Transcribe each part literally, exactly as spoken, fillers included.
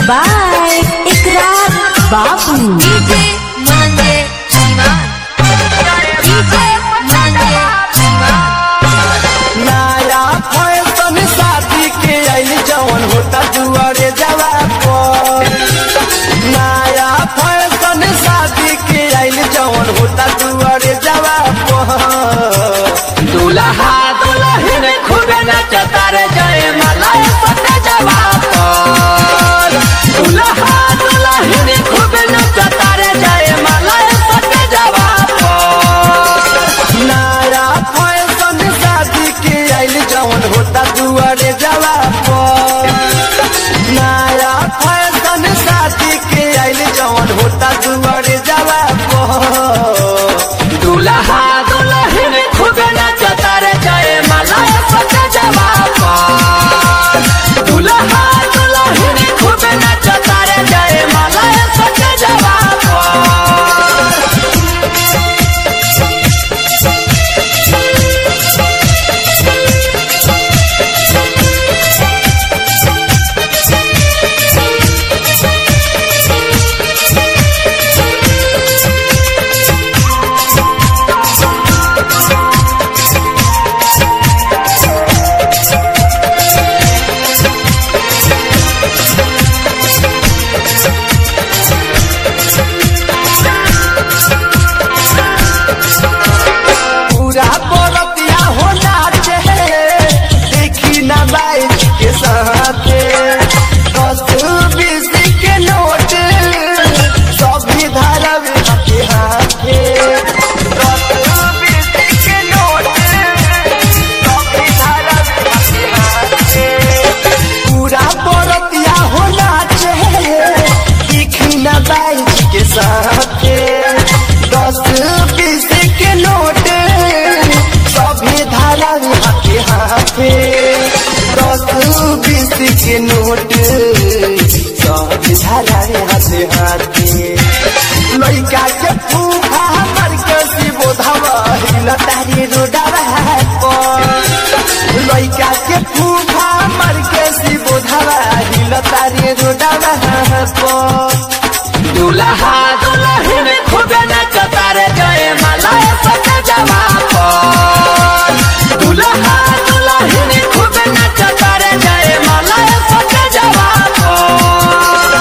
By इकरार बाबू। DJ मांगे जीवन, DJ मांगे जीवन। नया फैशन शादी के आइल जवन होता दुआरे जवा पर। नया फैशन शादी के आइल जवन होता दुआरे जवा पर। दुल्हा दुल्हन खूबे नचता रे जय माला सटे जवा पर। दुल्हा दुल्हन खूबे नचता रे जय माला सटे जवा पर। नया फैशन शादी के आइल जवन होता दुआरे जवा पर। नया फैशन शादी के आइल जवन होता दुआरे जवा पर। दुल्हा दुल्हन खूबे नचता रे जय माला सटे जवा पर। दुल्हा दुल्हन खूबे नचता रे जय माला सटे जवा पर। पूरा बरतिया हो नाचे देखी ना बाइक के साथे। दस बीस के नोट सभी धरवे के हाथे। दस बीस के नोट सभी धरवे के हाथे। पूरा बरतिया हो नाचे देखी ना बाइक के साथे। दस बीस के नोट सभी धारा हाथे हाथे। दस बीस के नोट सभी धारा हाथे हाथे। लइका के फूफा मर के शिवो धावा तारी रोडावा पर। लइका के फूफा मर के शिवो धावा तारी रोडावा पर। दुल्हा दुल्हन खूबे नचता रे जय माला सटे जवा पर। दुल्हा दुल्हन खूबे नचता रे जय माला सटे जवा पर।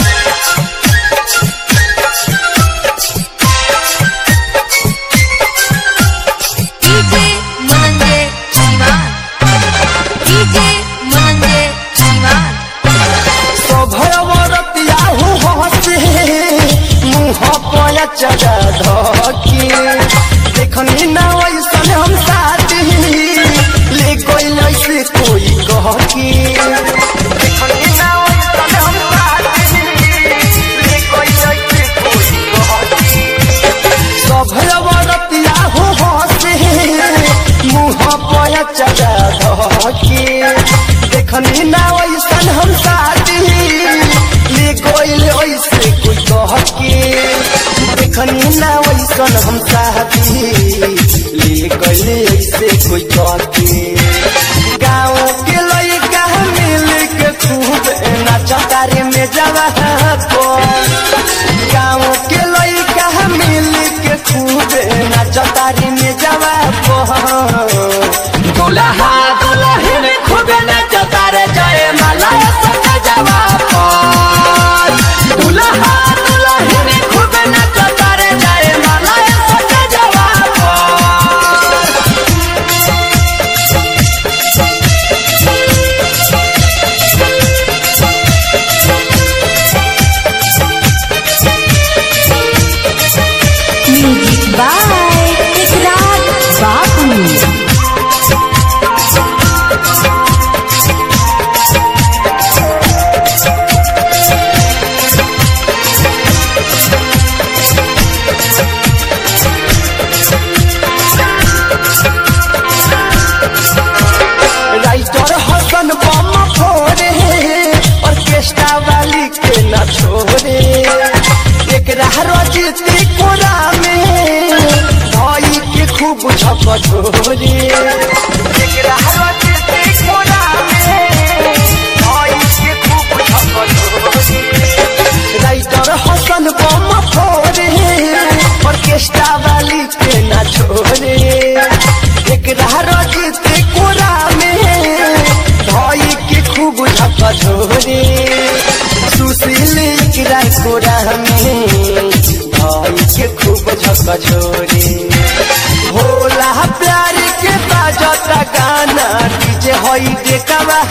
डीजे मांगे जीवन, डीजे मांगे जीवन। सभरवरतिया हो हसे मुँह पया चढ़ा धकी। देखनी ना वैसन हम साथी ले कोई ऐसे कोई कहकी। देखनी ना वैसन हम साथी ले कोई ऐसे कोई कहकी। सभरवरतिया हो हसे मुँह पया चढ़ा धकी। देखनी ना वैसन हम साथी ले कोई ऐसे कोई कहकी। देखनी ना वैसन हम साथी ले कोई ऐसे कोई कहकी। गाँव के लइका मिल के खूब नचता रे में जवा पर। गाँव के लइका मिल के खूब नचता रे में जवा पर। दुल्हा दुल्हन खूबे नचता रे जय माला सटे जवा पर। दुल्हा दुल्हन खूबे नचता रे जय माला सटे जवा पर। म्यूजिक बाय इकरार बाबू। राइटर हसन बम फोड़े ऑर्केस्ट्रा वाली के न छोड़े। एक रजीती कोरा में भाई के खूब झकझोरे। एक रजीती कोरा में भाई के खूब झकझोरे। बछोरे भोला प्यार के बाजता गाना डीजे होई देखवा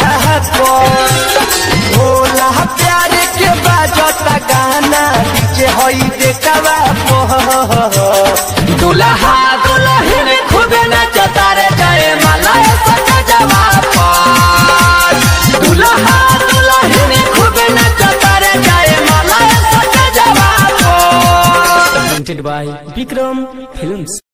भोला प्यार के बाजता गाना डीजे होई देखवा दुल्हा दुल्हन खूब नचता रे जय माला सजवा दुल्हा दुल्हन खूब नचता रे जय माला सजवा presented by Bikram Films.